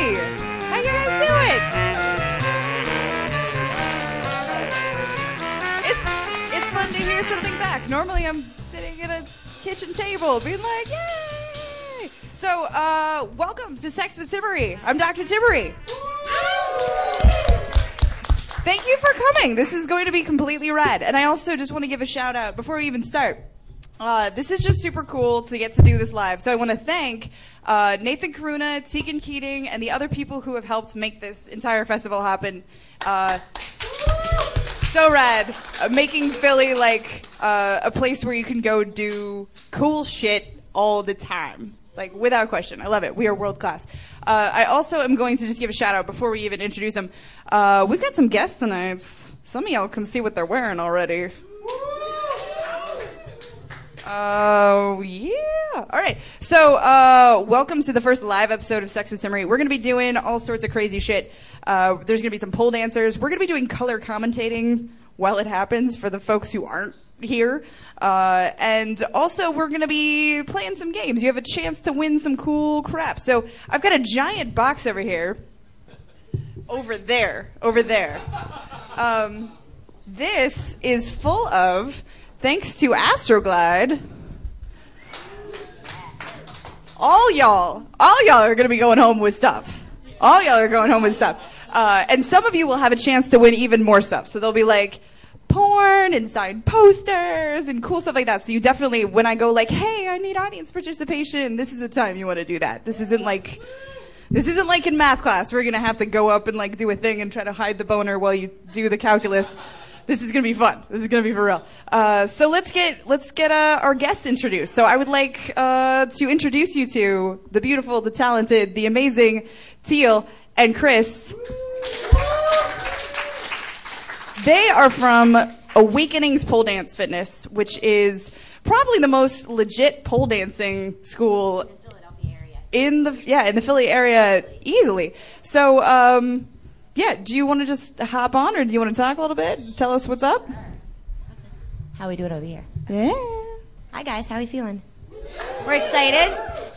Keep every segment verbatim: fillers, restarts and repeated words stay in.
Cincinnati. How you guys doing? It's it's fun to hear something back. Normally I'm sitting at a kitchen table being like, yay! So, uh, welcome to Sex with Timmery. I'm Doctor Timmery. Thank you for coming. This is going to be completely rad. And I also just want to give a shout out before we even start. Uh, this is just super cool to get to do this live. So I want to thank uh, Nathan Karuna, Tegan Keating, and the other people who have helped make this entire festival happen. Uh, so rad. Uh, making Philly like uh, a place where you can go do cool shit all the time. Like, without question. I love it. We are world class. Uh, I also am going to just give a shout out before we even introduce them. Uh, we've got some guests tonight. Some of y'all can see what they're wearing already. Oh, uh, yeah. All right. So, uh, welcome to the first live episode of Sex with Timmery. We're going to be doing all sorts of crazy shit. Uh, there's going to be some pole dancers. We're going to be doing color commentating while it happens for the folks who aren't here. Uh, and also, we're going to be playing some games. You have a chance to win some cool crap. So, I've got a giant box over here. Over there. Over there. Um, this is full of... Thanks to Astroglide, all y'all, all y'all are going to be going home with stuff. All y'all are going home with stuff. Uh, and some of you will have a chance to win even more stuff. So there'll be like porn and signed posters and cool stuff like that. So you definitely, when I go like, hey, I need audience participation, this is the time you want to do that. This isn't like... This isn't like in math class. We're going to have to go up and like do a thing and try to hide the boner while you do the calculus. This is gonna be fun. This is gonna be for real. Uh, so let's get let's get uh, our guest introduced. So I would like uh, to introduce you to the beautiful, the talented, the amazing Teal and Chris. They are from Awakenings Pole Dance Fitness, which is probably the most legit pole dancing school in the Philadelphia area. In the yeah in the Philly area easily. So. Um, Yeah, do you want to just hop on, or do you want to talk a little bit? Tell us what's up. How we doing over here? Yeah. Hi, guys. How we feeling? We're excited.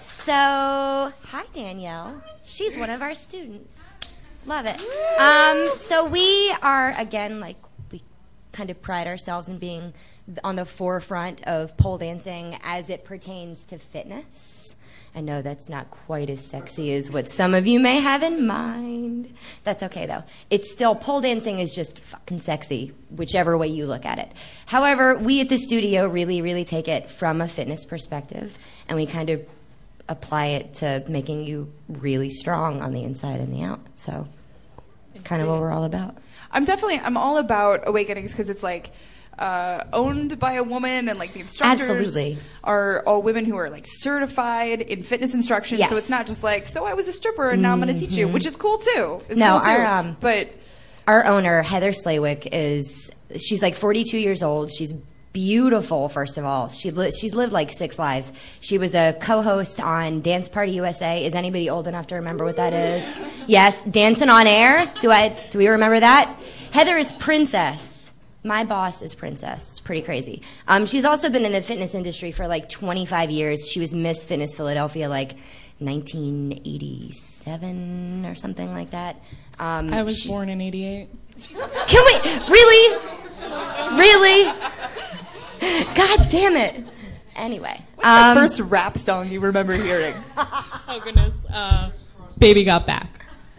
So, hi, Danielle. She's one of our students. Love it. Um, so we are, again, like, we kind of pride ourselves in being on the forefront of pole dancing as it pertains to fitness. I know that's not quite as sexy as what some of you may have in mind. That's okay, though. It's still, pole dancing is just fucking sexy, whichever way you look at it. However, we at the studio really, really take it from a fitness perspective, and we kind of apply it to making you really strong on the inside and the out. So it's kind of what we're all about. I'm definitely, I'm all about Awakenings because it's like, Uh, owned by a woman, and like the instructors Absolutely. are all women who are like certified in fitness instruction. Yes. So it's not just like, so I was a stripper and now I'm going to teach you, which is cool too. It's No, cool too. our, um, but Our owner, Heather Slaywick, is, she's like forty-two years old. She's beautiful, first of all. She li- she's lived like six lives. She was a co-host on Dance Party U S A. Is anybody old enough to remember what that is? Yes, Dancing on Air. Do I? Do we remember that? Heather is Princess. My boss is Princess. It's pretty crazy. Um, she's also been in the fitness industry for like twenty-five years. She was Miss Fitness Philadelphia like nineteen eighty-seven or something like that. Um, I was born in eighty-eight. Can we? Really? Really? God damn it. Anyway. what's Um, the first rap song you remember hearing? Oh, goodness. Uh, Baby Got Back.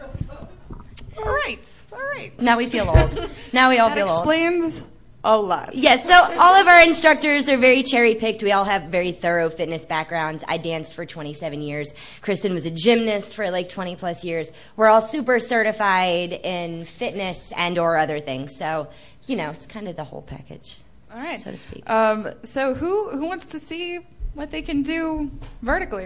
All right. All right. now we feel old. Now we all That feel old. explains a lot. Yes, so all of our instructors are very cherry-picked. We all have very thorough fitness backgrounds. I danced for twenty-seven years. Kristen was a gymnast for like twenty-plus years. We're all super certified in fitness and or other things. So, you know, it's kind of the whole package, All right. so to speak. Um, so who who wants to see what they can do vertically?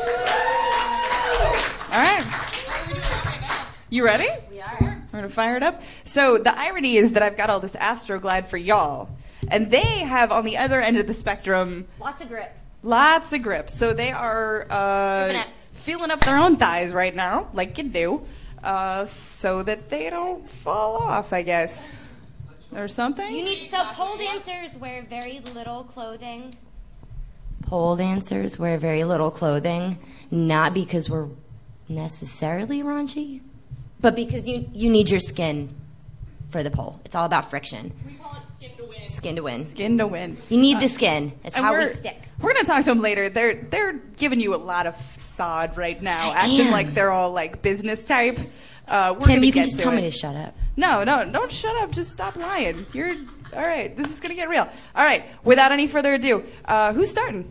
All right. You ready? We are. We're going to fire it up. So the irony is that I've got all this Astroglide for y'all. And they have, on the other end of the spectrum, Lots of grip. lots of grip. So they are uh, Ripping it. feeling up their own thighs right now, like you do, uh, so that they don't fall off, I guess. Or something? You need so pole dancers wear very little clothing. Pole dancers wear very little clothing, not because we're necessarily raunchy, but because you, you need your skin for the pole. It's all about friction. We call it skin to win. Skin to win. Skin to win. You need the skin. It's And how we're, we stick. We're gonna talk to them later. They're they're giving you a lot of sod right now, I acting am. like they're all like business type. Uh, we're Tim, gonna you can get just to tell it. me to shut up. No, no, don't shut up. Just stop lying. You're all right. This is gonna get real. All right. Without any further ado, uh, who's starting?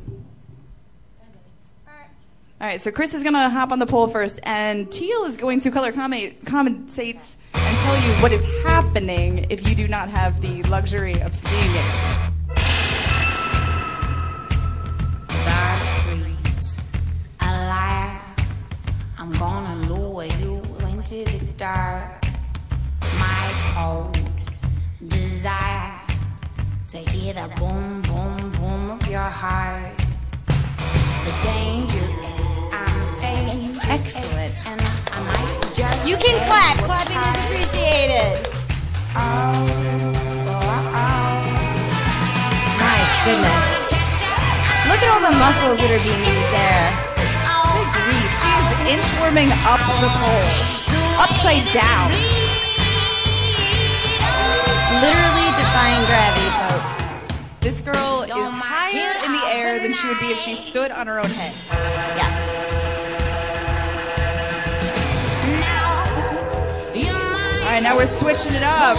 All right. So Chris is gonna hop on the pole first, and Teal is going to color comment, commentate and tell you what is happening if you do not have the luxury of seeing it. The streets alive. I'm gonna lure you into the dark. My cold desire to hear the boom, boom, boom of your heart. The danger is I'm dangerous. Excellent. And I might just You can clap. Clapping is appreciated. Oh, oh, oh. My goodness. Look at all the muscles that are being used there. Good grief. She's inchworming up the pole, upside down. Literally defying gravity, folks. This girl is higher in the air than she would be if she stood on her own head. Yes. All right, now we're switching it up.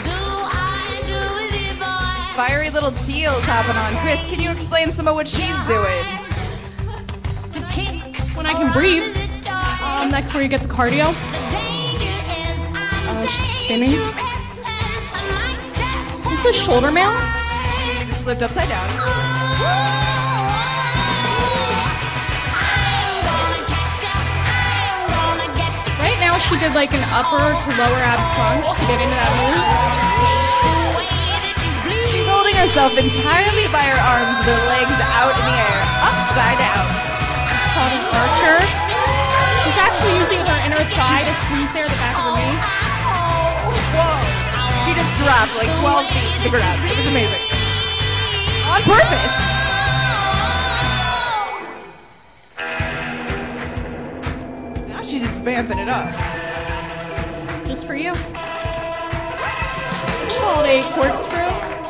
Fiery little Teal's hopping on. Chris, can you explain some of what she's doing? When I can breathe. Um, that's where you get the cardio. Uh, she's spinning. Is this shoulder mount? Just flipped upside down. Right now she did like an upper to lower ab crunch to get into that move. She's holding herself entirely by her arms with her legs out in the air, upside down. It's called an archer. She's actually using her inner thigh to squeeze there the back of her knee. Whoa. She just dropped like twelve feet to the ground. It was amazing. On purpose. Now she's just vamping it up. Just for you. It's called a corkscrew.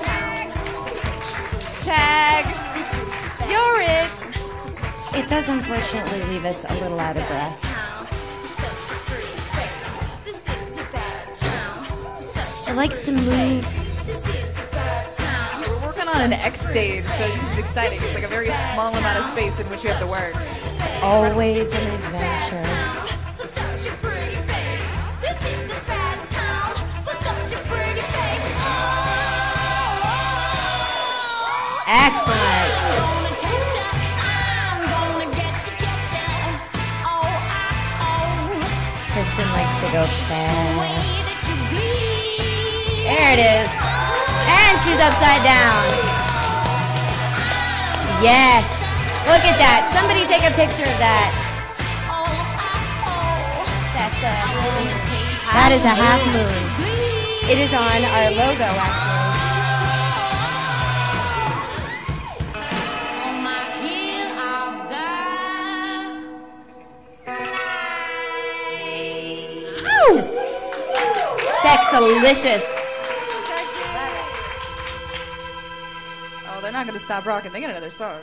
Tag. You're it. It does unfortunately leave us a little out of breath. It likes to move. We're working on an X stage, so this is exciting. It's like a very small amount of space in which you have to work. Always an adventure. Excellent. Kristen likes to go fast. There it is. And she's upside down. Yes. Look at that. Somebody take a picture of that. That's a That is a half moon. It is on our logo, actually. Just sexalicious. Oh, they're not going to stop rocking. They got another song.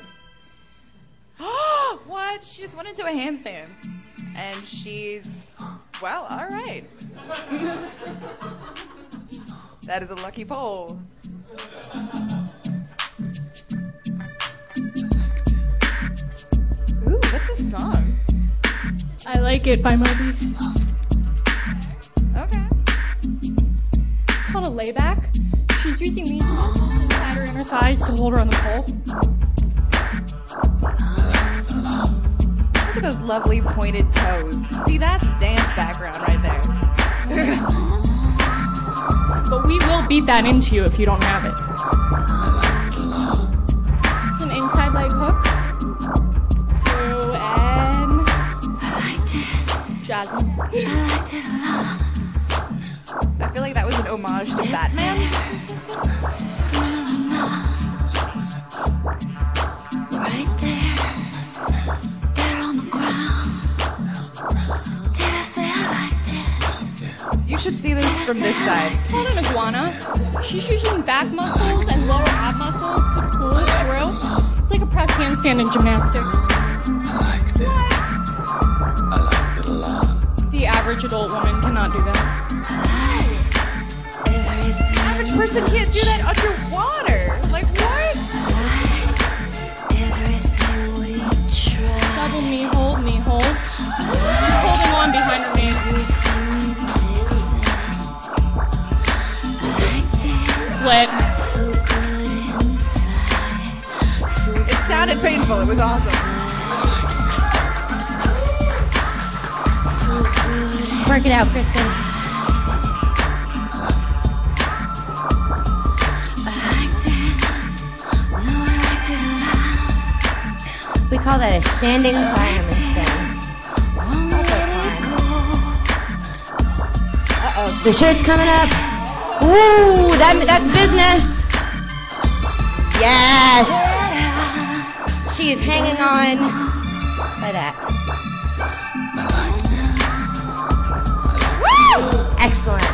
What? She just went into a handstand. And she's, well, all right. That is a lucky pole. Ooh, what's this song? I Like It by Moby. Okay. It's called a layback. She's using these muscles inside her inner thighs to hold her on the pole. Look at those lovely pointed toes. See, that's dance background right there. But we will beat that into you if you don't have it. It's an inside leg hook. Two and Jasmine. I feel like that was an homage to Batman. Right there, there on the ground. should see this from this side. It's called an iguana. She's using back muscles and lower ab muscles to pull through. It's like a press handstand in gymnastics. The average adult woman cannot do that. The average person can't do that underwater. Like what? Double knee hold, knee hold. She's holding on behind her knees. Split. It sounded painful. It was awesome. Work it out, Kristen. We call that a standing fireman spin. It's also fun. Uh-oh, the shirt's coming up. Ooh, that, that's business. Yes. She is hanging on by that. Excellent.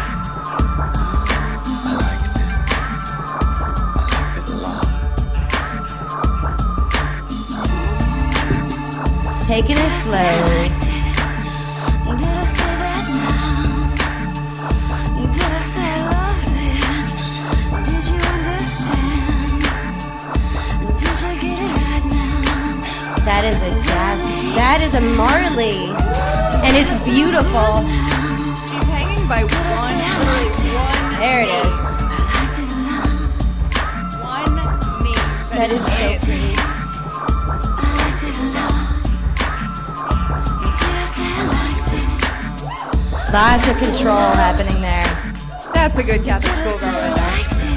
Taking it slow. That is a jazz. That is a Marley. And it's beautiful. She's hanging by one, literally one. There it is. One knee. That is so pretty. Lots of control happening there. That's a good Catholic schoolgirl right there.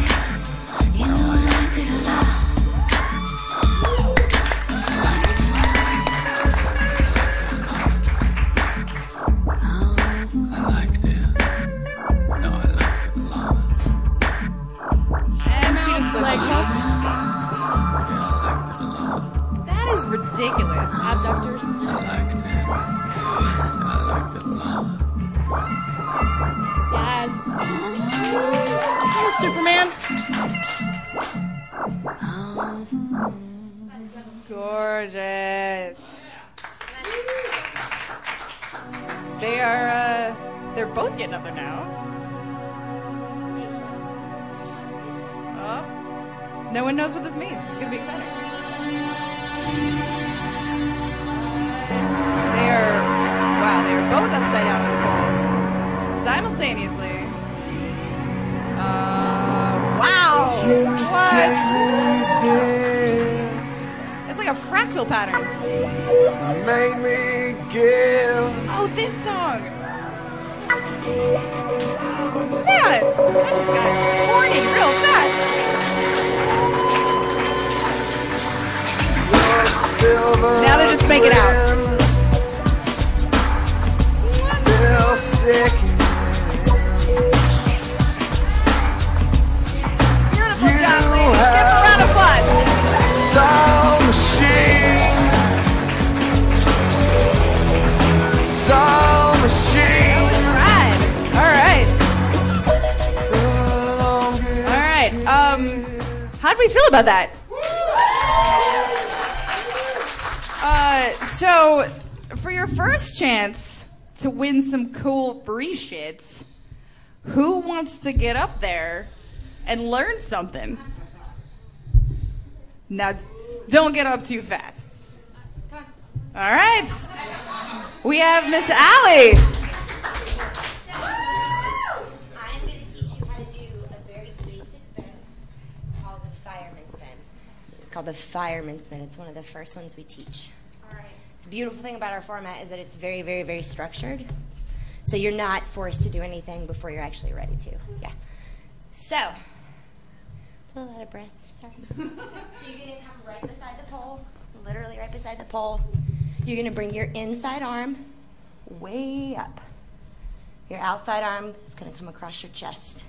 And she just Legs up. That is ridiculous. Abductors. Yes. Here's Superman. Gorgeous. They are, uh, they're both getting up there now. Oh. No one knows what this means. It's going to be exciting. They are, wow, they are both upside down on the pole. Simultaneously. Uh, wow. What? It's like a fractal pattern. Make me give. Oh, this song. Man, I just got horny real fast. Now they're just making out. Still sticking. Beautiful job, ladies. Give them a round of applause. Soul machine. Soul machine. All right. All right. Um, how do we feel about that? Uh, so, for your first chance to win some cool free shit, who wants to get up there and learn something? Now, don't get up too fast. All right. We have Miss Allie. I'm going to teach you how to do a very basic spin. It's called the fireman spin. It's called the fireman spin. It's one of the first ones we teach. All right. The beautiful thing about our format is that it's very, very, very structured. So you're not forced to do anything before you're actually ready to. Yeah. So, a little out of breath. Sorry. So you're going to come right beside the pole, literally right beside the pole. You're going to bring your inside arm way up. Your outside arm is going to come across your chest.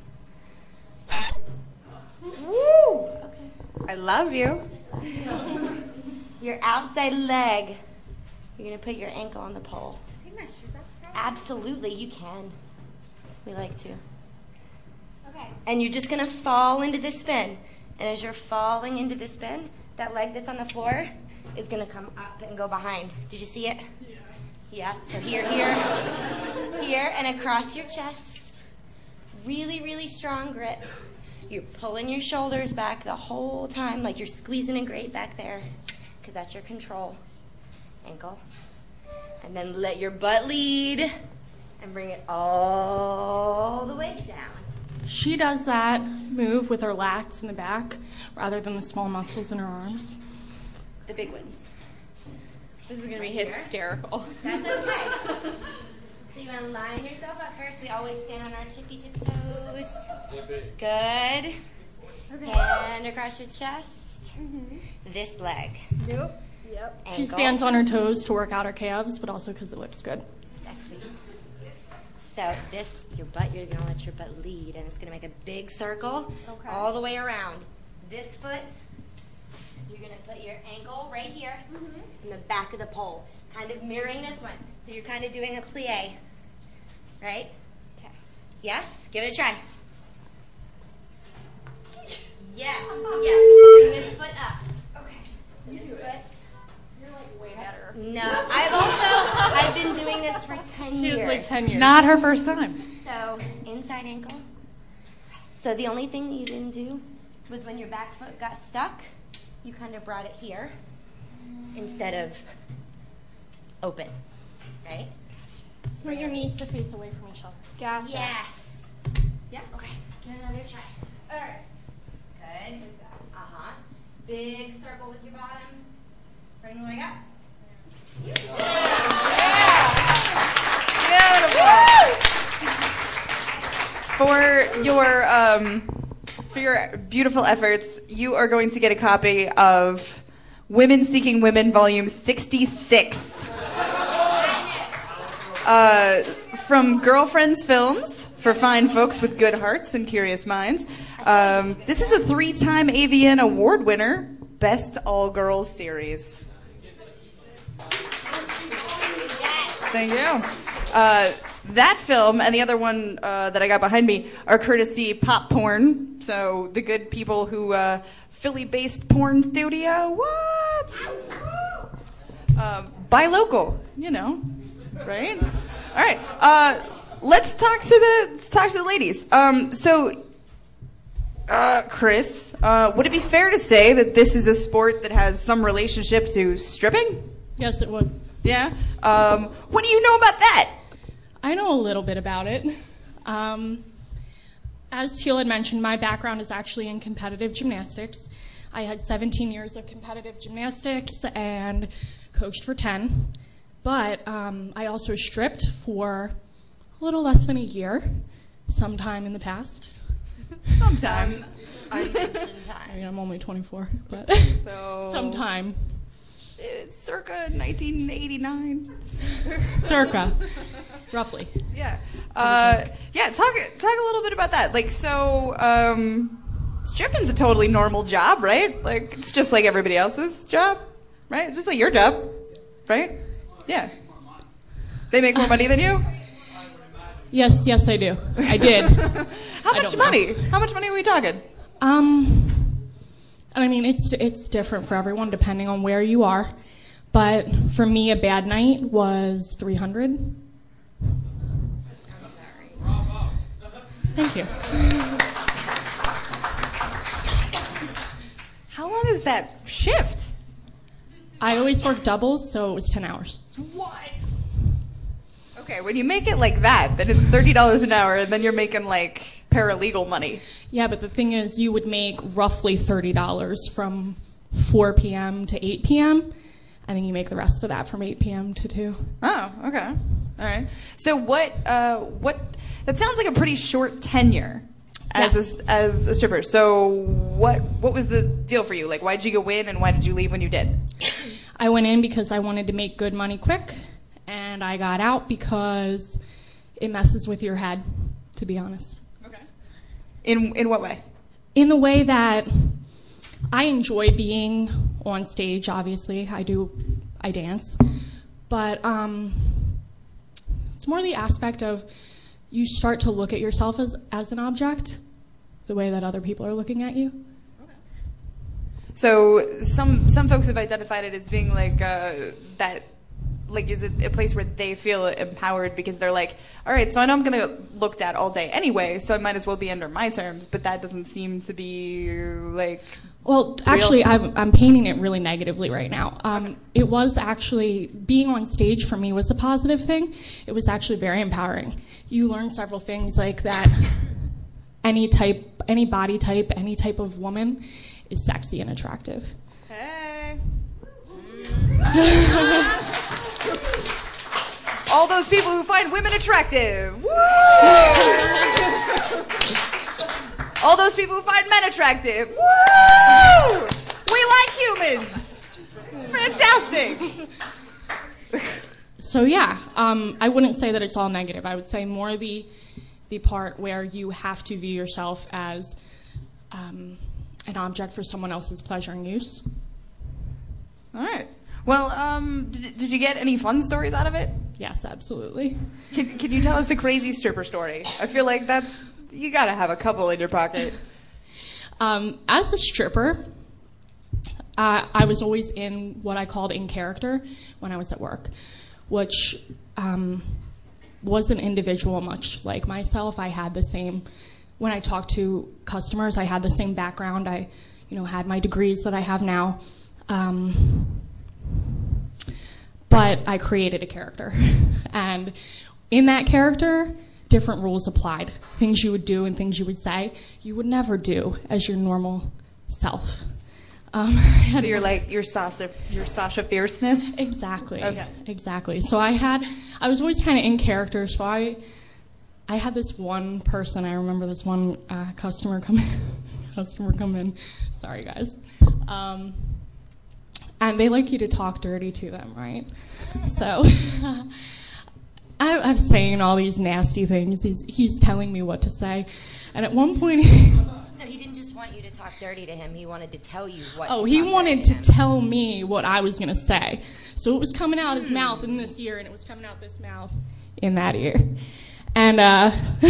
Woo! Okay. I love you. Your outside leg, you're going to put your ankle on the pole. Take my shoes off? Absolutely, you can. We like to. Okay. And you're just going to fall into this spin. And as you're falling into the spin, that leg that's on the floor is going to come up and go behind. Did you see it? Yeah. Yeah. So here, here, here, and across your chest. Really, really strong grip. You're pulling your shoulders back the whole time, like you're squeezing a grate back there, because that's your control. Ankle. And then let your butt lead and bring it all the way down. She does that move with her lats in the back rather than the small muscles in her arms. The big ones. This is going to be hysterical. That's okay. So you want to line yourself up first. We always stand on our tippy tip toes. Good. Okay. Hand across your chest. Mm-hmm. This leg. Yep. Yep. Ankle. She stands on her toes to work out her calves, but also because it looks good. Sexy. So this, your butt, you're going to let your butt lead, and it's going to make a big circle okay. all the way around. This foot, you're going to put your ankle right here mm-hmm. in the back of the pole, kind of mirroring this one. So you're kind of doing a plie, right? Okay. Yes? Give it a try. Yes. Yes. Bring this foot up. Okay. So this foot. You're like way better. No, I've also, I've been doing this for ten She years. has like ten years. Not her first time. So, inside ankle. So the only thing that you didn't do was when your back foot got stuck, you kind of brought it here instead of open, right? Bring your knees to face away from each other. Gotcha. Yes. Yeah, okay. Give it another try. All right. Good. Uh-huh. Big circle with your bottom. Bring the leg up. Beautiful. For your um, for your beautiful efforts, you are going to get a copy of Women Seeking Women, Volume sixty-six. Uh, from Girlfriends Films, for fine folks with good hearts and curious minds. Um, this is a three-time A V N award winner, Best All-Girls Series. Thank you. Uh, that film and the other one uh, that I got behind me are courtesy Pop Porn. So the good people who uh, Philly-based porn studio. What? Uh, buy local, you know, right? All right. Uh, let's talk to the let's talk to the ladies. Um, so, uh, Chris, uh, would it be fair to say that this is a sport that has some relationship to stripping? Yes, it would. Yeah. Um, what do you know about that? I know a little bit about it. Um, as Teal had mentioned, my background is actually in competitive gymnastics. I had seventeen years of competitive gymnastics and coached for ten. But um, I also stripped for a little less than a year, sometime in the past. Sometime. Unmentioned time. I mean, I'm only twenty-four, but So, sometime. It's circa nineteen eighty-nine. Circa, roughly. Yeah. Uh, yeah, talk talk a little bit about that. Like, so, um, stripping's a totally normal job, right? Like, it's just like everybody else's job, right? It's just like your job, right? Yeah. They make more money than you? Yes, yes, I do. I did. How I much don't money? know. How much money are we talking? Um, I mean, it's it's different for everyone depending on where you are. But for me, a bad night was three hundred. Thank you. How long is that shift? I always work doubles, so it was ten hours. What? Okay, when you make it like that, then it's thirty dollars an hour, and then you're making, like, paralegal money. Yeah, but the thing is, you would make roughly thirty dollars from four p.m. to eight p.m., and then you make the rest of that from eight p.m. to two. Oh, okay. All right. So what, uh, what, that sounds like a pretty short tenure as, Yes. a, as a stripper. So what, what was the deal for you? Like, why did you go in, and why did you leave when you did? I went in because I wanted to make good money quick, and I got out because it messes with your head, to be honest. Okay. In, in what way? In the way that I enjoy being on stage, obviously. I do, I dance. But um, it's more the aspect of you start to look at yourself as, as an object, the way that other people are looking at you. So some some folks have identified it as being like uh, that, like is it a place where they feel empowered because they're like, all right, so I know I'm gonna get looked at all day anyway, so I might as well be under my terms. But that doesn't seem to be like. Well, actually, I'm, I'm painting it really negatively right now. Um, it was actually, being on stage for me was a positive thing. It was actually very empowering. You learn several things like that any type, any body type, any type of woman is sexy and attractive. Hey. All those people who find women attractive. Woo! All those people who find men attractive. Woo! We like humans. It's fantastic. So yeah, um, I wouldn't say that it's all negative. I would say more the the part where you have to view yourself as um, an object for someone else's pleasure and use. All right. Well, um, did, did you get any fun stories out of it? Yes, absolutely. Can, can you tell us a crazy stripper story? I feel like that's, you gotta have a couple in your pocket. Um, as a stripper, uh, I was always in what I called in character when I was at work, which um, was an individual much like myself. I had the same, when I talked to customers, I had the same background. I, you know, had my degrees that I have now. Um, but I created a character. And in that character, different rules applied. Things you would do and things you would say you would never do as your normal self. Um, so you're like your Sasha, your Sasha Fierceness? Exactly. Okay. Exactly. So I had, I was always kind of in character. So I, I had this one person. I remember this one uh, customer come in. customer come in. Sorry, guys. Um, and they like you to talk dirty to them, right? So I, I'm saying all these nasty things. He's he's telling me what to say, and at one point. So he didn't just want you to talk dirty to him. He wanted to tell you what. Oh, to he talk wanted dirty to to him. tell me what I was gonna say. So it was coming out his mouth in this ear, and it was coming out this mouth in that ear, and uh,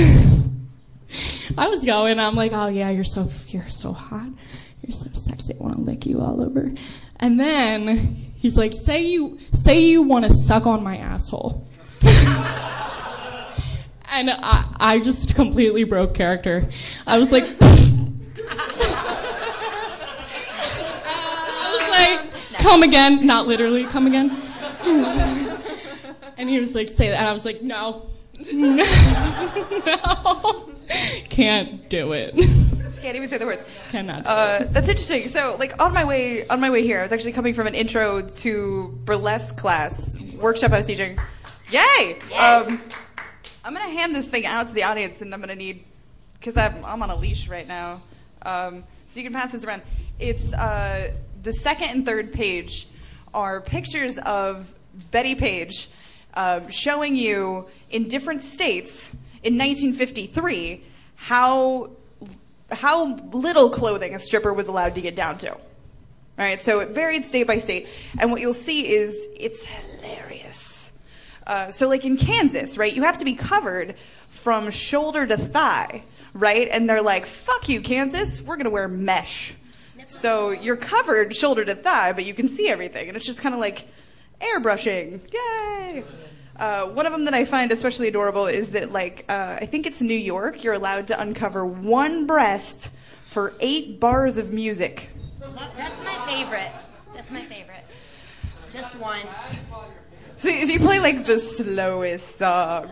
I was going. I'm like, oh yeah, you're so you're so hot. You're so sexy. I want to lick you all over. And then he's like, say you say you want to suck on my asshole. And I, I just completely broke character. I was like, I was like, come again, not literally, come again. And he was like, say that, and I was like, no, no, no, can't do it. Just can't even say the words. Cannot. Uh, that's interesting. So, like on my way on my way here, I was actually coming from an intro to burlesque class workshop I was teaching. Yay! Yes. Um, I'm gonna hand this thing out to the audience, and I'm gonna need, because I'm I'm on a leash right now. Um, so you can pass this around. It's uh, the second and third page are pictures of Betty Page uh, showing you in different states in nineteen fifty-three how how little clothing a stripper was allowed to get down to. All right, so it varied state by state, and what you'll see is it's hilarious. Uh, so like in Kansas, right, you have to be covered from shoulder to thigh, right? And they're like, fuck you, Kansas, we're going to wear mesh. So you're covered shoulder to thigh, but you can see everything, and it's just kind of like airbrushing. Yay! Uh, one of them that I find especially adorable is that, like, uh, I think it's New York, you're allowed to uncover one breast for eight bars of music. That's my favorite. That's my favorite. Just one. So, so you play, like, the slowest song.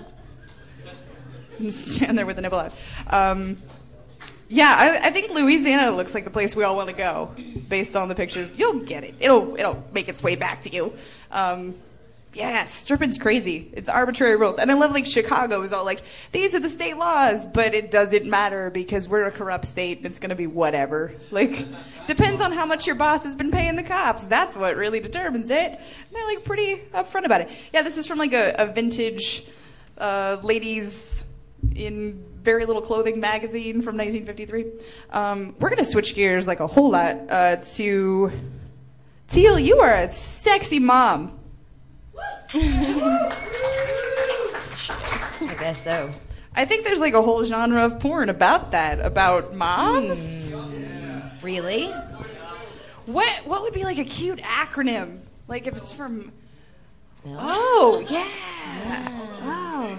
And stand there with the nipple out. Um, yeah, I, I think Louisiana looks like the place we all want to go, based on the pictures. You'll get it. It'll it'll make its way back to you. Um, yeah, stripping's crazy. It's arbitrary rules. And I love, like, Chicago is all like, these are the state laws, but it doesn't matter because we're a corrupt state and it's going to be whatever. Like, depends on how much your boss has been paying the cops. That's what really determines it. And they're, like, pretty upfront about it. Yeah, this is from, like, a, a vintage uh, ladies in very little clothing magazine from nineteen fifty-three. Um, we're going to switch gears, like, a whole lot uh, to... Teal, you are a sexy mom. I guess so. I think there's like a whole genre of porn about that, about moms. Mm. Really? What what would be like a cute acronym? Like if it's from. Oh yeah. yeah. Wow.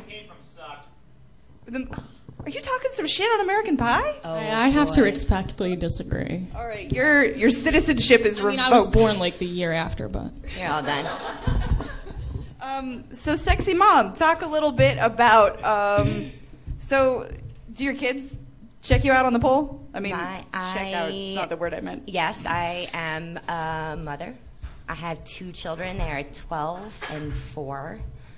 The, are you talking some shit on American Pie? Oh, I, I have boy. to respectfully disagree. All right, your your citizenship is I mean, revoked. I was born like the year after, but You're all done. Um, so, sexy mom, talk a little bit about. Um, so, do your kids check you out on the pole? I mean, My- check out. It's I- not the word I meant. Yes, I am a mother. I have two children. They are twelve and four.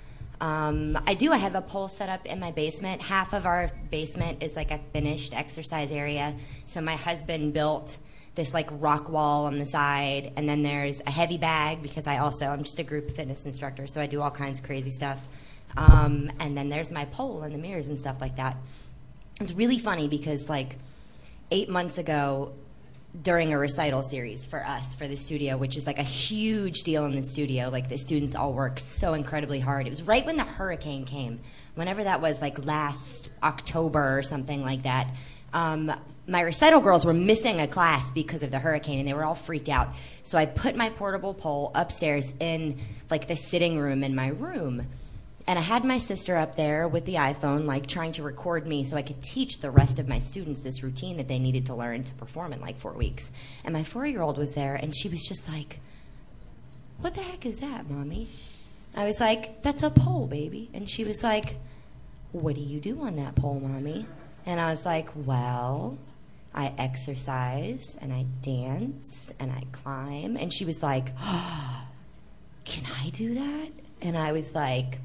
Um, I do. I have a pole set up in my basement. Half of our basement is like a finished exercise area. So my husband built this like rock wall on the side, and then there's a heavy bag because I also I'm just a group fitness instructor, so I do all kinds of crazy stuff. Um, and then there's my pole and the mirrors and stuff like that. It's really funny because like eight months ago, during a recital series for us, for the studio, which is like a huge deal in the studio. Like the students all work so incredibly hard. It was right when the hurricane came, whenever that was, like last October or something like that. Um, my recital girls were missing a class because of the hurricane, and they were all freaked out. So I put my portable pole upstairs in like the sitting room in my room. And I had my sister up there with the iPhone, like trying to record me so I could teach the rest of my students this routine that they needed to learn to perform in like four weeks. And my four-year-old was there, and she was just like, "What the heck is that, Mommy?" I was like, "That's a pole, baby." And she was like, "What do you do on that pole, Mommy?" And I was like, "Well, I exercise, and I dance, and I climb." And she was like, "Oh, can I do that?" And I was like,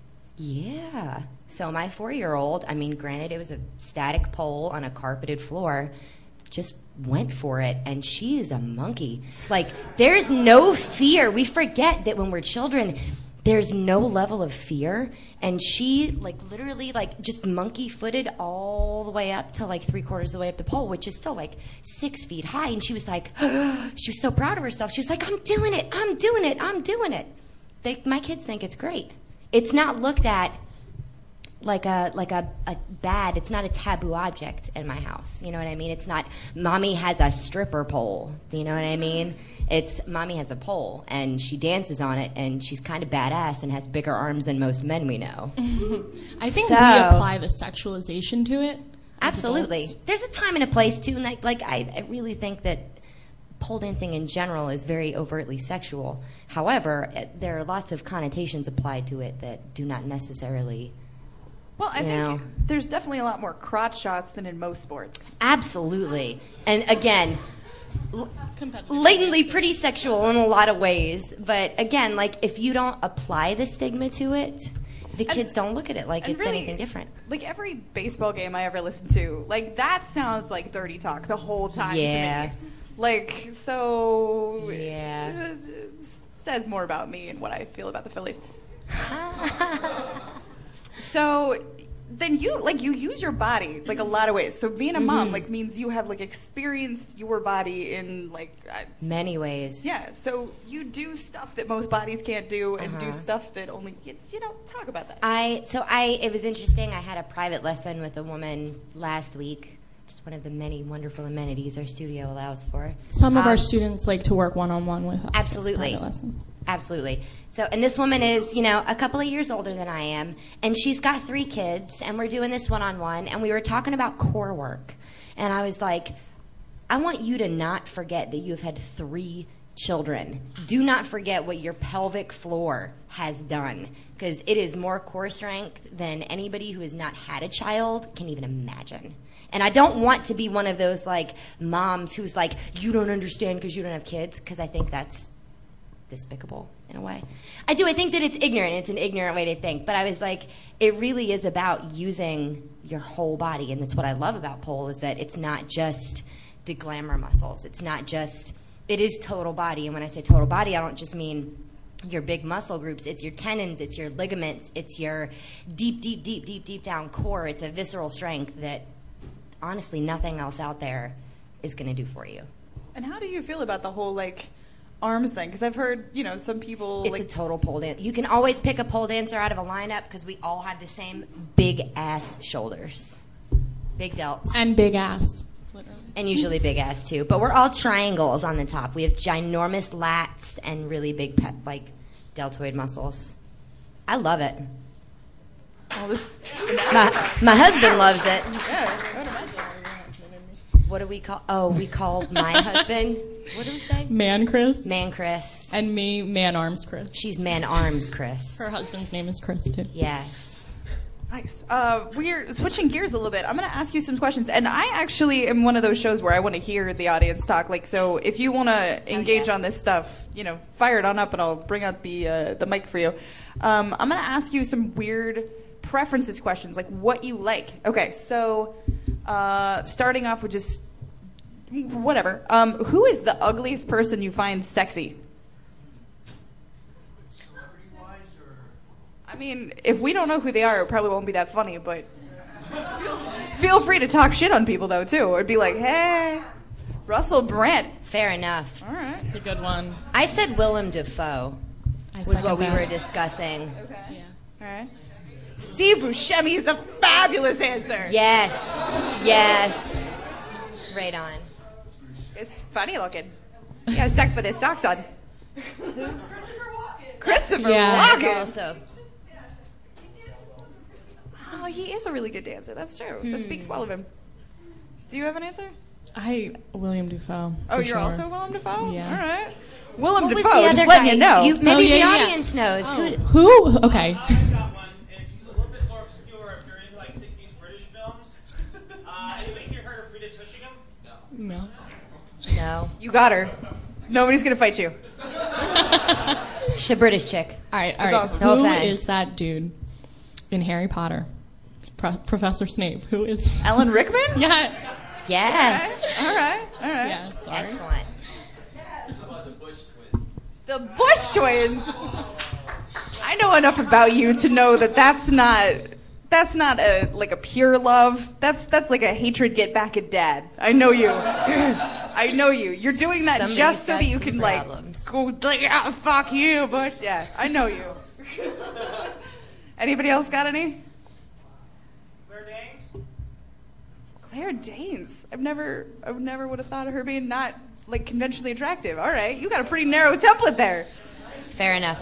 yeah. So my four-year-old, I mean, granted, it was a static pole on a carpeted floor, just went for it, and she is a monkey. Like, there's no fear. We forget that when we're children, there's no level of fear, and she, like, literally, like, just monkey-footed all the way up to, like, three-quarters of the way up the pole, which is still, like, six feet high, and she was like, she was so proud of herself. She was like, "I'm doing it, I'm doing it, I'm doing it." They, my kids think it's great. It's not looked at like a like a, a bad, it's not a taboo object in my house. You know what I mean? It's not, Mommy has a stripper pole. Do you know what I mean? It's, Mommy has a pole, and she dances on it, and she's kind of badass and has bigger arms than most men we know. I think So- we apply the sexualization to it. as Absolutely. adults. There's a time and a place, too, and like, like I, I really think that pole dancing in general is very overtly sexual. However, it, there are lots of connotations applied to it that do not necessarily. Well, I You think know. there's definitely a lot more crotch shots than in most sports. Absolutely. And again, l- Competitive. latently pretty sexual in a lot of ways. But again, like if you don't apply the stigma to it, the kids don't look at it like And it's really, anything different. Like every baseball game I ever listened to, like that sounds like dirty talk the whole time Yeah. to me. Like, so Yeah. it says more about me and what I feel about the Phillies. So then you like you use your body like a lot of ways. So being a mom Mm-hmm. like means you have like experienced your body in like I, Many ways. yeah. So you do stuff that most bodies can't do, and do Uh-huh. stuff that only you, you know talk about that. I so I it was interesting. I had a private lesson with a woman last week. Just one of the many wonderful amenities our studio allows for. Some of Um, our students like to work one-on-one with us. It's Absolutely. private lesson. Absolutely. So, and this woman is, you know, a couple of years older than I am, and she's got three kids, and we're doing this one-on-one, and we were talking about core work. And I was like, I want you to not forget that you've had three children. Do not forget what your pelvic floor has done, because it is more core strength than anybody who has not had a child can even imagine. And I don't want to be one of those, like, moms who's like, you don't understand because you don't have kids, because I think that's despicable in a way. I do. I think that it's ignorant. It's an ignorant way to think. But I was like, it really is about using your whole body. And that's what I love about pole is that it's not just the glamour muscles. It's not just, it is total body. And when I say total body, I don't just mean your big muscle groups. It's your tendons. It's your ligaments. It's your deep, deep, deep, deep, deep down core. It's a visceral strength that honestly nothing else out there is going to do for you. And how do you feel about the whole like arms thing? Because I've heard, you know, some people It's like a total pole dance. You can always pick a pole dancer out of a lineup because we all have the same big ass shoulders, big delts, And big ass. Literally. and usually big ass too. But we're all triangles on the top. We have ginormous lats and really big pe- like deltoid muscles. I love it. all this. My, my husband loves it. Yeah, I would imagine. What do we call? Oh, we call my husband. What do we say? Man Chris. Man Chris. And me, Man Arms Chris. She's Man Arms Chris. Her husband's name is Chris too. Yes. Nice. Uh, we're switching gears a little bit. I'm going to ask you some questions, and I actually am one of those shows where I want to hear the audience talk. Like, so if you want to engage yeah. on this stuff, you know, fire it on up, and I'll bring out the uh, the mic for you. Um, I'm going to ask you some weird preferences questions, like what you like. Okay, so uh, starting off with just whatever. Um, who is the ugliest person you find sexy? I mean, if we don't know who they are, it probably won't be that funny, but feel free to talk shit on people, though, too. Or be like, hey, Russell Brand. Fair enough. All right. It's a good one. I said Willem Dafoe I was second what we that. were discussing. Okay. Yeah. All right. Steve Buscemi is a fabulous answer. Yes. Yes. Right on. It's funny looking. He has sex with his socks on. Who? Christopher Yeah. Walken. There's also Oh, he is a really good dancer. That's true. That speaks well of him. Do you have an answer? I William Dafoe. Oh, for you're sure. also Willem Dafoe? Yeah. All right. Willem what was Dafoe, the just other letting guy? you know. You, maybe Oh, yeah, the yeah, yeah. audience knows. Who? Who? Okay. I've got one. It's a little bit more obscure if you're into like sixties British films. Uh, anybody here heard of Rita Tushingham? No. No. No. You got her. Nobody's going to fight you. She's a British chick. All right, all That's right. awesome. No Who offense. is that dude in Harry Potter? Pro- Professor Snape. Who is? Alan Rickman? Yes. Yes. All right. All right. Yeah. Sorry. Excellent. The Bush twins. I know enough about you to know that that's not that's not a like a pure love. That's that's like a hatred get back at dad. I know you. I know you. You're doing that Somebody's just so got that you some can problems. like go like ah, fuck you, Bush. Yeah, I know you. Anybody else got any? Claire Danes? Claire Danes. I've never I would never would have thought of her being not like conventionally attractive. All right, you got a pretty narrow template there. Fair enough.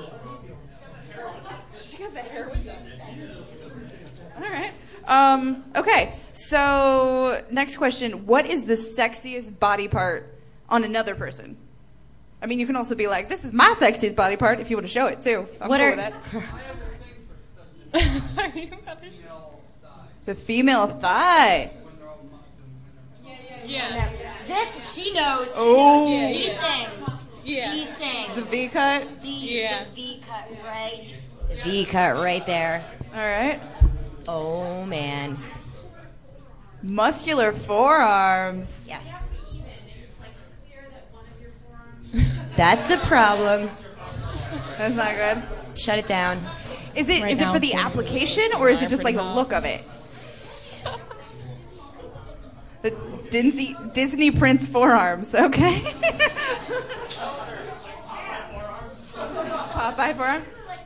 She got the heroin. All right. Um, okay. So next question: what is the sexiest body part on another person? I mean, you can also be like, "This is my sexiest body part" if you want to show it too. I'm What cool are- with that. The female thigh. Yeah. This she knows. She Oh. knows these things. Yeah. These things. The V cut. These, Yeah. The V cut right. The V cut right there. All right. Oh man. Muscular forearms. Yes. That's a problem. That's not good. Shut it down. Is it Right is it now, for the pretty- application or is Yeah, it just like pretty the hot. look of it? The Disney Disney Prince forearms, okay? Popeye forearms.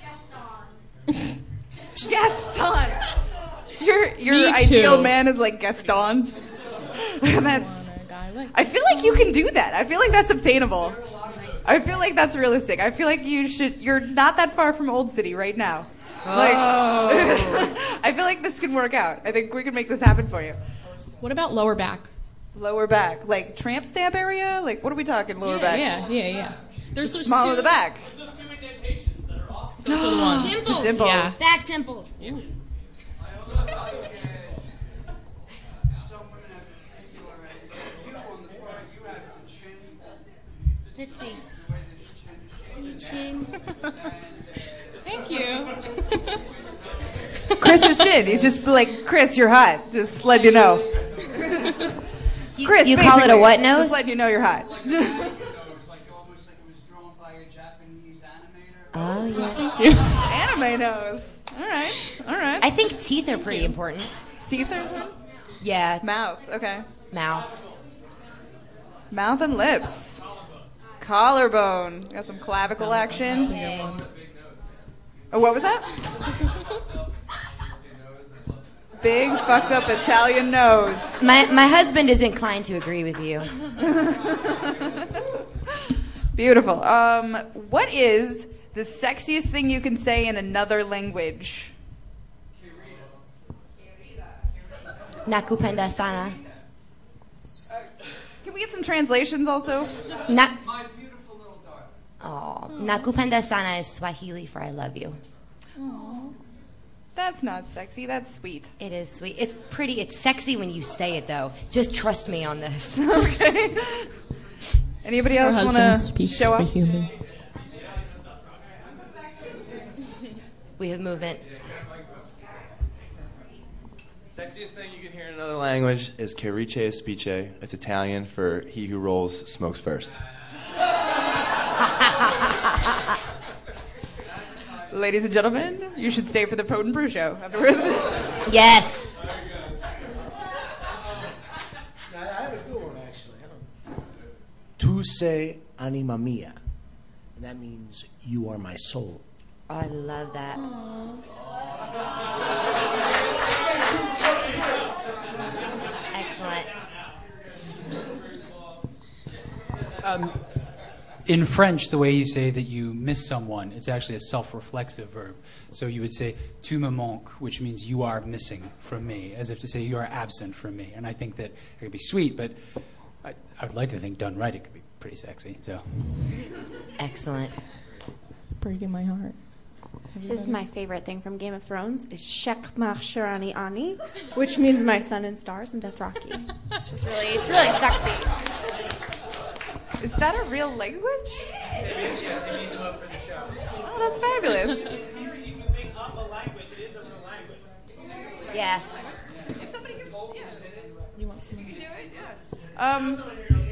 Gaston. Your your Me ideal too. man is like Gaston. That's. Want a guy like I feel like you can do that. I feel like that's obtainable. I feel like that's realistic. I feel like you should. You're not that far from Old City right now. Like, I feel like this can work out. I think we can make this happen for you. What about lower back? Lower back, like tramp stamp area. Like, what are we talking? Lower back. Yeah, yeah, yeah. There's those Small two, of the back. Those two indentations that are awesome. Those are the ones. Dimples. Dimples. Yeah. Back dimples. Ew. Let's see. Your chin. Thank you. Chris's chin. He's just like, Chris, you're hot. Just letting you know. You, Chris, you call it a basically, what nose? Just letting you know you're hot. It's like almost like it was drawn by a Japanese animator. Oh yeah. Anime nose. All right. All right. I think teeth are pretty important. Teeth are Yeah. mouth. Okay. Mouth. Mouth and lips. Collarbone. Got some clavicle action. Oh, what was that? Big fucked up Italian nose. My my husband is inclined to agree with you. Beautiful. Um, what is the sexiest thing you can say in another language? Nakupenda sana. Can we get some translations also? Na- My beautiful little daughter. oh, nakupenda sana is Swahili for I love you. That's not sexy. That's sweet. It is sweet. It's pretty. It's sexy when you say it, though. Just trust me on this. Okay. Anybody Her else want husband to speaks show off? Swahili. We have movement. Sexiest thing you can hear in another language is che rice e spice. It's Italian for he who rolls smokes first. Ladies and gentlemen, you should stay for the Pote and Brew show afterwards. Yes. I have a good one, actually. Tu sei anima mia. And that means you are my soul. Oh, I love that. Excellent. Um, in French, the way you say that you miss someone, it's actually a self-reflexive verb. So you would say "tu me manques," which means you are missing from me, as if to say you are absent from me. And I think that it could be sweet, but I, I would like to think done right, it could be pretty sexy. So, Excellent. Breaking my heart. This is my favorite thing from Game of Thrones is Shek Mahshirani Ani, which means my sun and stars in Dothraki. It's just really, it's really sexy. Is that a real language? Oh, that's fabulous. You can make up a language. It is a real language. Yes. If somebody gives, yeah. You want some? You can do it, yeah. Um.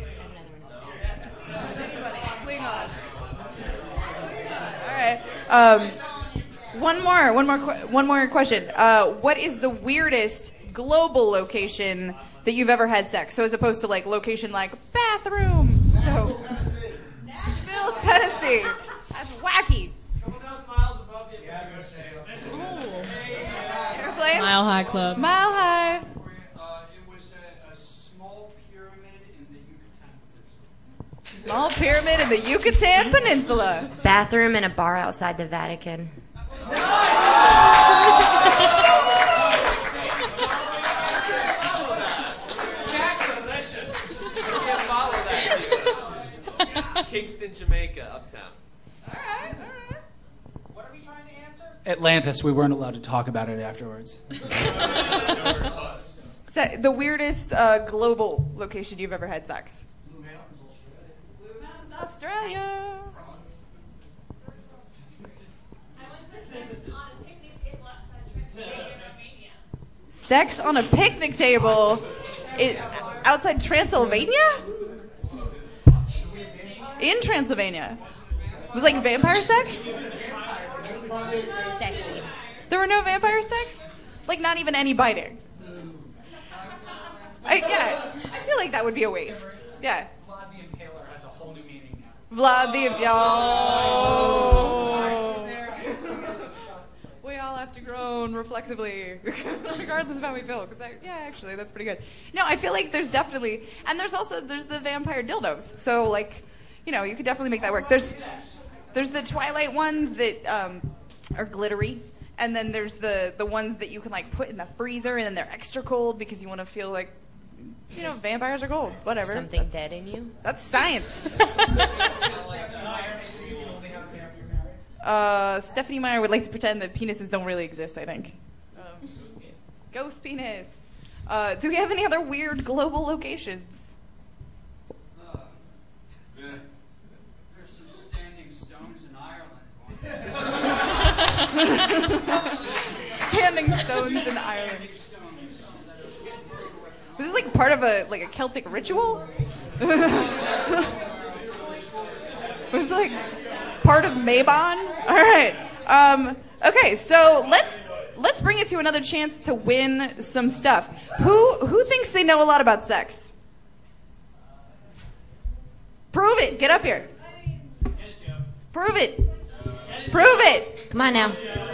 Anybody? Cling on. All right. Um. One more. One more. que- One more question. Uh, what is the weirdest global location that you've ever had sex? So as opposed to like location like bathroom. So Nashville, Tennessee. That's wacky. Airplane? Mile High Club. Mile High. Uh, it was a, a small pyramid in the Yucatan Peninsula. Small pyramid in the Yucatan Peninsula. Bathroom in a bar outside the Vatican. Sacrilegious. You can't follow that. Kingston, Jamaica, uptown. All right, all right. What are we trying to answer? Atlantis, we weren't allowed to talk about it afterwards. So, the weirdest uh, global location you've ever had sex? Blue Mountains, Australia. Blue Mountains, Australia. Sex on a picnic table it, outside Transylvania? In Transylvania. It was like vampire sex? Sexy. There were no vampire sex? Like not even any biting? I, yeah, I feel like that would be a waste. Yeah. Vlad the Impaler has a whole new meaning now. Vlad the oh. We all have to groan reflexively, regardless of how we feel. Because yeah, actually, that's pretty good. No, I feel like there's definitely, and there's also there's the vampire dildos. So like, you know, you could definitely make that work. There's there's the Twilight ones that um, are glittery, and then there's the the ones that you can like put in the freezer, and then they're extra cold because you want to feel like, you know, vampires are cold. Whatever. Something dead in you? That's science. Uh, Stephanie Meyer would like to pretend that penises don't really exist, I think. Um, ghost penis. Uh, do we have any other weird global locations? Uh, there's some standing stones in Ireland. Standing stones in Ireland. Was this like part of a like a Celtic ritual? Was this like part of Mabon? All right. Um, okay, so let's let's bring it to another chance to win some stuff. Who who thinks they know a lot about sex? Prove it. Get up here. Prove it. Prove it. Come on now.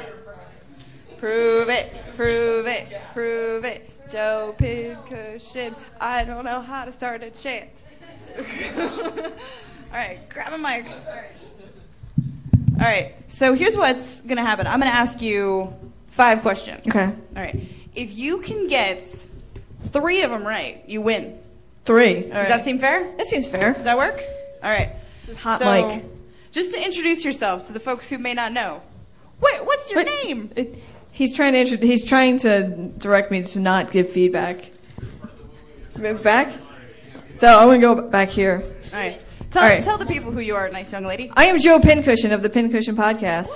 Prove it. Prove it. Prove it. Joe Pincushion. I don't know how to start a chant. All right, grab a mic. All right, so here's what's going to happen. I'm going to ask you five questions. Okay. All right. If you can get three of them right, you win. Three. All Does right. that seem fair? That seems fair. Does that work? All right. This is hot so, mic. Just to introduce yourself to the folks who may not know. Wait, what's your Wait, name? It, he's trying to intro- he's trying to direct me to not give feedback. Back? So I'm going to go back here. All right. Tell, All right. tell the people who you are, nice young lady. I am Joe Pincushion of the Pincushion Podcast.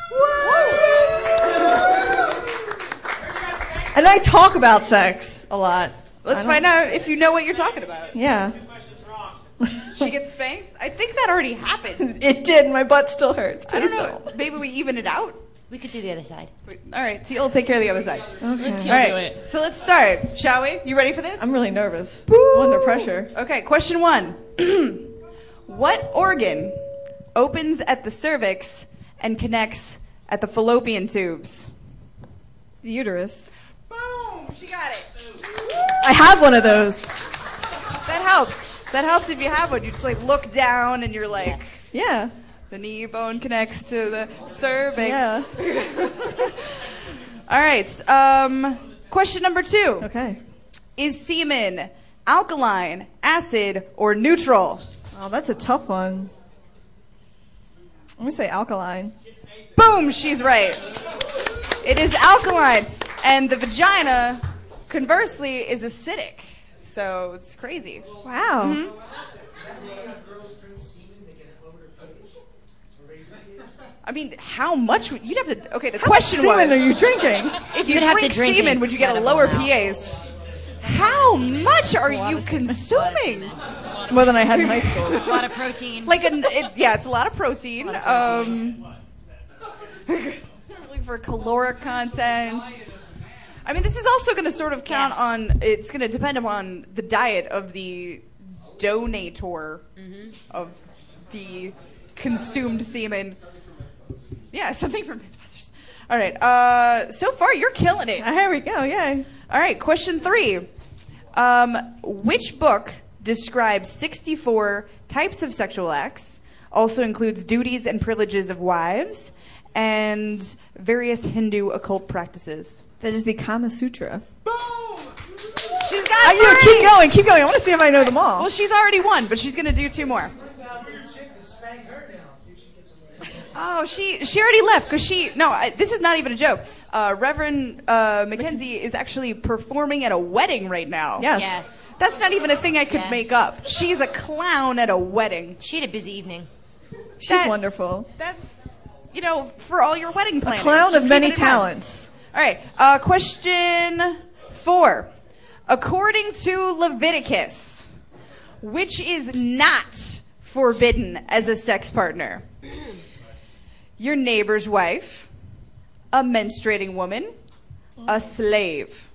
And I talk about sex a lot. Let's I don't- find out if you know what you're talking about. Yeah. She gets spanked? I think that already happened. It did. My butt still hurts. I Please don't know. Maybe we even it out? We could do the other side. All right, Teal will take care of the other side. Okay. Let Teal All right, do it. so let's start, shall we? You ready for this? I'm really nervous. I'm under pressure. Okay, question one. What organ opens at the cervix and connects at the fallopian tubes? The uterus. Boom! She got it. I have one of those. That helps. That helps if you have one. You just like look down and you're like, Yeah. the knee bone connects to the cervix. Yeah. All right. Um, question number two. Okay. Is semen alkaline, acid, or neutral? Oh, that's a tough one. Let me say alkaline. Boom, she's right. It is alkaline. And the vagina, conversely, is acidic. So it's crazy. Wow. Mhm. I mean, how much would you'd have to? Okay, the How question much semen was: are you drinking? if you You'd have to drink drink semen, it would you get a incredible lower amount. pH? How much are you consuming? It's more than I had in high school. A lot of protein. Like a, it, yeah, it's a lot of protein. A lot of Um, looking for caloric content. I mean, this is also going to sort of count Yes. on. It's going to depend upon the diet of the donator Mm-hmm. of the consumed semen. Yeah, something from Mythbusters. All right. Uh, so far, you're killing it. Here we go. Yay. All right, question three. Um, which book describes sixty-four types of sexual acts, also includes duties and privileges of wives, and various Hindu occult practices? That is the Kama Sutra. She's got Uh, you three! keep going. Keep going. I want to see if I know them all. Well, she's already won, but she's going to do two more. Oh, she she already left because she no. I, this is not even a joke. Uh, Reverend uh, Mackenzie is actually performing at a wedding right now. Yes. Yes. That's not even a thing I could Yes. make up. She's a clown at a wedding. She had a busy evening. She's That- wonderful. That's, you know, for all your wedding A planning. clown Just of many keep it in mind. talents. All right. Uh, question four. According to Leviticus, which is not forbidden as a sex partner? Your neighbor's wife, a menstruating woman, a slave.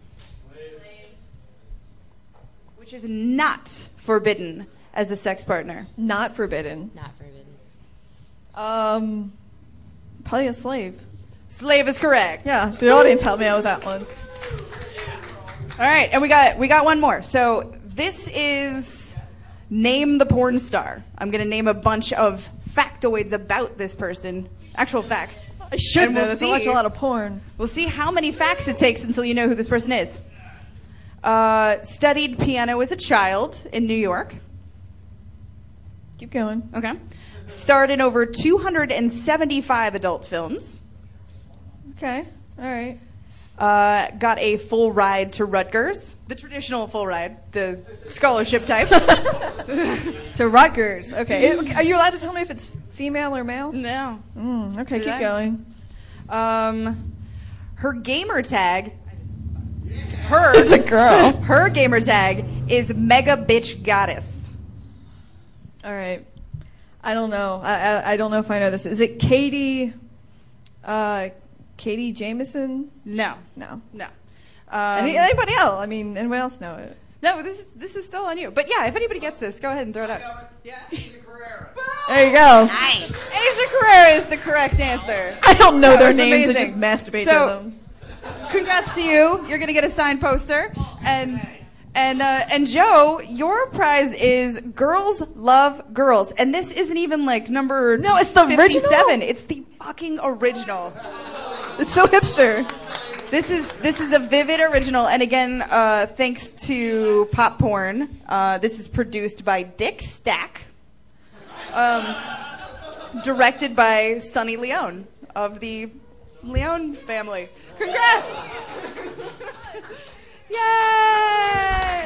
Which is not forbidden as a sex partner. Not forbidden. Not forbidden. Um, probably a slave. Slave is correct. Yeah, the audience helped me out with that one. All right, and we got we got one more. So this is name the porn star. I'm going to name a bunch of factoids about this person, actual facts. I should And know we'll this. I see- watch a lot of porn. We'll see how many facts it takes until you know who this person is. Uh, studied piano as a child in New York. Keep going. Okay. Starred in over two hundred seventy-five adult films. Okay. All right. Uh, got a full ride to Rutgers, the traditional full ride, the scholarship type. To Rutgers. Okay. Is- Are you allowed to tell me if it's female or male? No. Mm, okay, Did keep I? going. Um, her gamer tag. Her. It's a girl. Her gamer tag is Mega Bitch Goddess. All right. I don't know. I, I I don't know if I know this. Is it Katie? Uh, Katie Jameson? No. No. No. Um, Any, anybody else? I mean, anybody else know it? No, this is this is still on you. But yeah, if anybody gets this, go ahead and throw it out. Yeah, Asia Carrera. There you go. Nice. Asia Carrera is the correct answer. I don't know That their was names. I amazing. just masturbate So, to them. Congrats to you. You're gonna get a signed poster. And and uh, and Joe, your prize is Girls Love Girls. And this isn't even like number No, it's the fifty-seven. original? It's the fucking original. It's so hipster. This is this is a vivid original, and again, uh, thanks to Pop Porn. Uh, this is produced by Dick Stack, um, directed by Sonny Leone of the Leone family. Congrats! Yay!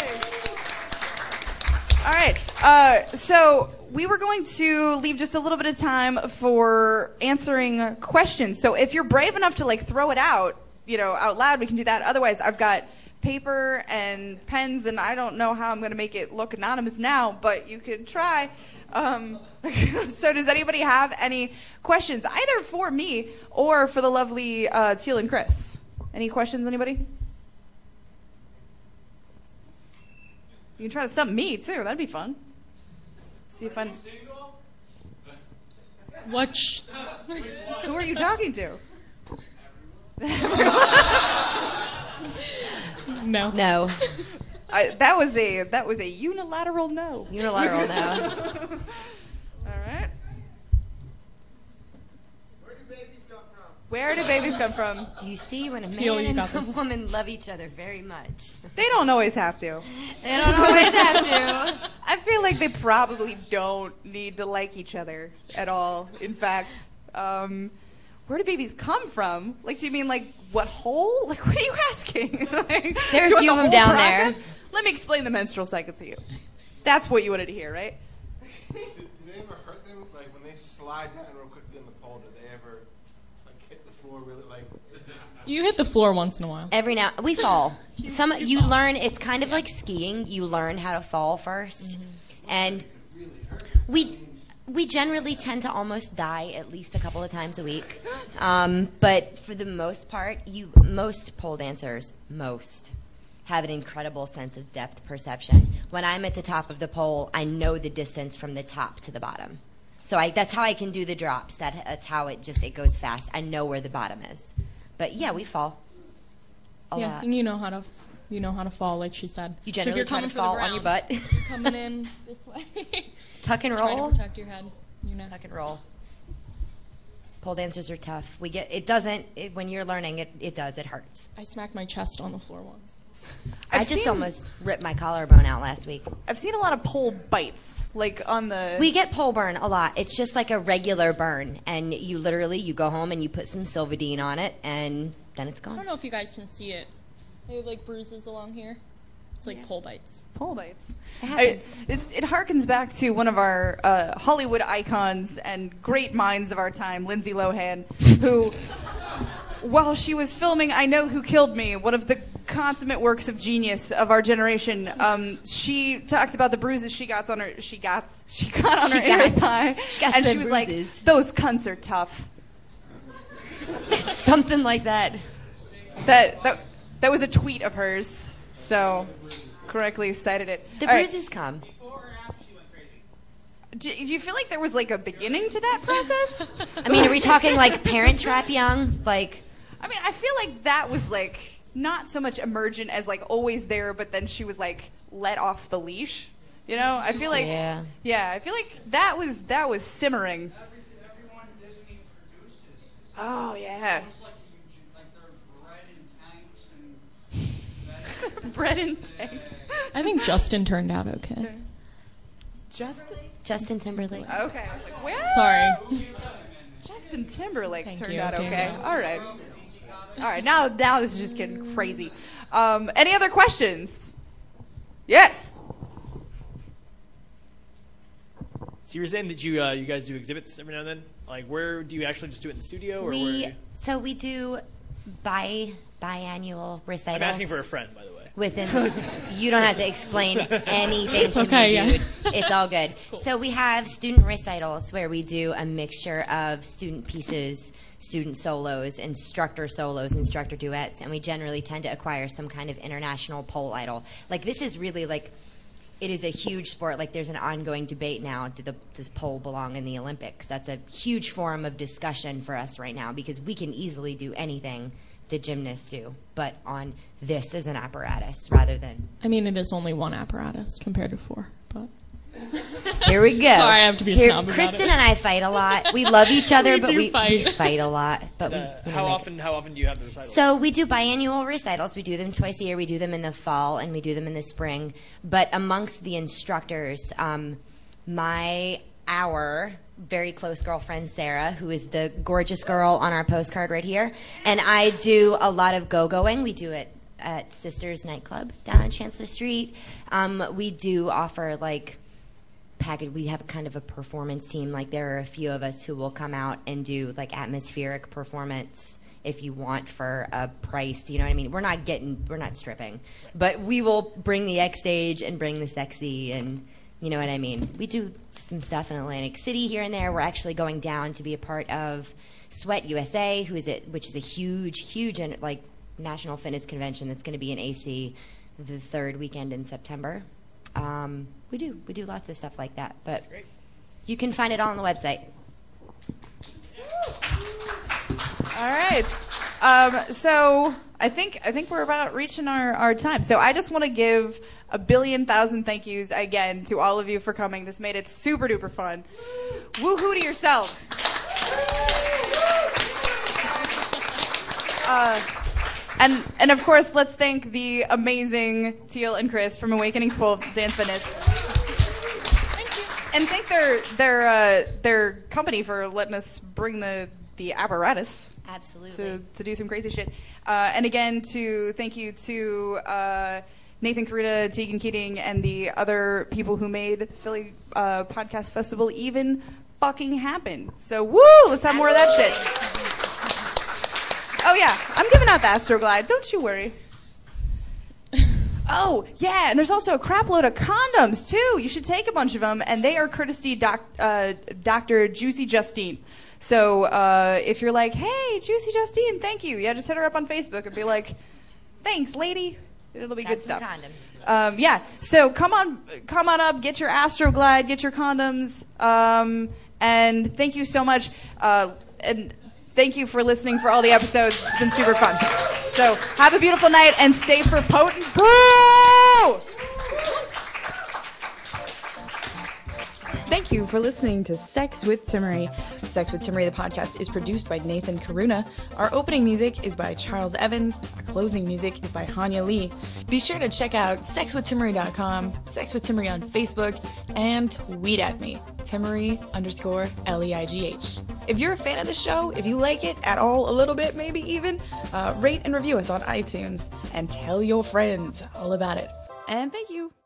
All right. Uh, so we were going to leave just a little bit of time for answering questions. So if you're brave enough to like throw it out, you know, out loud, we can do that. Otherwise, I've got paper and pens, and I don't know how I'm going to make it look anonymous now, but you could try. Um, so does anybody have any questions, either for me or for the lovely uh, Teal and Chris? Any questions, anybody? You can try to stump me, too. That'd be fun. See if I... What? Sh- Who are you talking to? no. No. I, that was a that was a unilateral no. Unilateral no. All right. Where do babies come from? Where do babies come from? Do you see when a Teal, man you and got a this. woman love each other very much? They don't always have to. They don't always have to. I feel like they probably don't need to like each other at all. In fact, um, where do babies come from? Like, do you mean like what hole? Like, what are you asking? Like, There are do you a few want of them the whole down there. process? Let me explain the menstrual cycle to you. That's what you wanted to hear, right? Do, do they ever hurt them? Like when they slide down real quickly on the pole, do they ever like hit the floor really like? You hit the floor once in a while. Every now we fall. Some you learn. It's kind of like skiing. You learn how to fall 1st and we we generally tend to almost die at least a couple of times a week. Um, but for the most part, you most pole dancers most have an incredible sense of depth perception. When I'm at the top of the pole, I know the distance from the top to the bottom. So I, that's how I can do the drops. That, that's how it just it goes fast. I know where the bottom is. But yeah, we fall a yeah, lot. and you know how to, you know how to fall, like she said. You So if generally you're try coming to for the fall on your ground, butt. You're coming in this way. Tuck and Trying roll. to protect your head. You know. Tuck and roll. Pole dancers are tough. We get it doesn't it, when you're learning it. It does. It hurts. I smacked my chest on the floor once. i I've just seen- almost ripped my collarbone out last week. I've seen a lot of pole bites, like on the. We get pole burn a lot. It's just like a regular burn, and you literally you go home and you put some Silvadene on it, and then it's I gone. don't know if you guys can see it. I have like bruises along here. It's like pole bites. Pole bites. It I, happens. it's, it harkens back to one of our uh, Hollywood icons and great minds of our time, Lindsay Lohan, who, while she was filming I Know Who Killed Me, one of the consummate works of genius of our generation, um, she talked about the bruises she got on her. She got she got on She her inner got- thigh, she got and some she was bruises. like, "Those cunts are tough." Something like that. That that that was a tweet of hers. So, correctly cited it. The All right. bruises come. Do, do you feel like there was like a beginning to that process? I mean, are we talking like Parent Trap young? Like, I mean, I feel like that was like not so much emergent as like always there, but then she was like let off the leash. You know, I feel like Yeah. yeah, I feel like that was that was simmering. Everyone Disney produces. Oh yeah, It's like, you, like they're bred in tanks and. bread and tank. I think Justin turned out okay. Justin. Justin Timberlake. Okay. I was like, well, Sorry. Justin Timberlake Thank turned you, out okay. Daniel. All right. All right. Now, now this is just getting crazy. Um, any other questions? Yes. So you were saying that you uh, you guys do exhibits every now and then. Like, where do you actually just do it in the studio, or where? We so we do bi biannual recitals. I'm asking for a friend, by the way. Within, you don't have to explain anything It's to okay, me, yeah. dude. It's all good. So we have student recitals where we do a mixture of student pieces, student solos, instructor solos, instructor duets, and we generally tend to acquire some kind of international pole idol. Like, this is really like, it is a huge sport. Like, there's an ongoing debate now, do the, does pole belong in the Olympics? That's a huge forum of discussion for us right now, because we can easily do anything the gymnasts do, but on this as an apparatus rather than... I mean, it is only one apparatus compared to four, but... Here we go. Sorry, I have to be a Here, snob about Kristen it. and I fight a lot. We love each other, We but do we fight. we fight a lot. But Uh, we, you know, how make- often? How often do you have the recitals? So we do biannual recitals. We do them twice a year. We do them in the fall and we do them in the spring. But amongst the instructors, um, my our very close girlfriend Sarah, who is the gorgeous girl on our postcard right here, and I do a lot of go-going. We do it at Sisters Nightclub down on Chancellor Street. Um, we do offer like package. We have kind of a performance team. Like, there are a few of us who will come out and do like atmospheric performance if you want for a price. You know what I mean? We're not getting, we're not stripping, but we will bring the X stage and bring the sexy, and you know what I mean? We do some stuff in Atlantic City here and there. We're actually going down to be a part of Sweat U S A, who is it, which is a huge, huge and like national fitness convention that's going to be in A C the third weekend in September. Um, we do. We do lots of stuff like that. But you can find it all on the website. All right. Um, so I think I think we're about reaching our, our time. So I just want to give a billion thousand thank yous again to all of you for coming. This made it super duper fun. Woohoo to yourselves. Uh, and and of course, let's thank the amazing Teal and Chris from Awakenings Pole Dance Fitness. And thank their their uh, their company for letting us bring the, the apparatus. Absolutely. To, to do some crazy shit. Uh, and again, to thank you to uh, Nathan Karuta, Tegan Keating, and the other people who made the Philly uh, Podcast Festival even fucking happen. So woo! Let's have more of that shit. Oh yeah, I'm giving out the Astroglide. Don't you worry. Oh, yeah, and there's also a crap load of condoms, too. You should take a bunch of them, and they are courtesy doc, uh, Doctor Juicy Justine. So uh, if you're like, hey, Juicy Justine, thank you, yeah, just hit her up on Facebook and be like, thanks, lady. It'll be Got good some stuff. condoms. Um, yeah, so come on, come on up, get your Astroglide, get your condoms, um, and thank you so much. Uh, and thank you for listening for all the episodes. It's been super fun. So have a beautiful night and stay for potent poo! Thank you for listening to Sex with Timmery. Sex with Timmery, the podcast, is produced by Nathan Karuna. Our opening music is by Charles Evans. Our closing music is by Hanya Lee. Be sure to check out sex with timmery dot com, Sex with Timmery on Facebook, and tweet at me, Timmery underscore L E I G H. If you're a fan of the show, if you like it at all, a little bit, maybe even, uh, rate and review us on iTunes and tell your friends all about it. And thank you.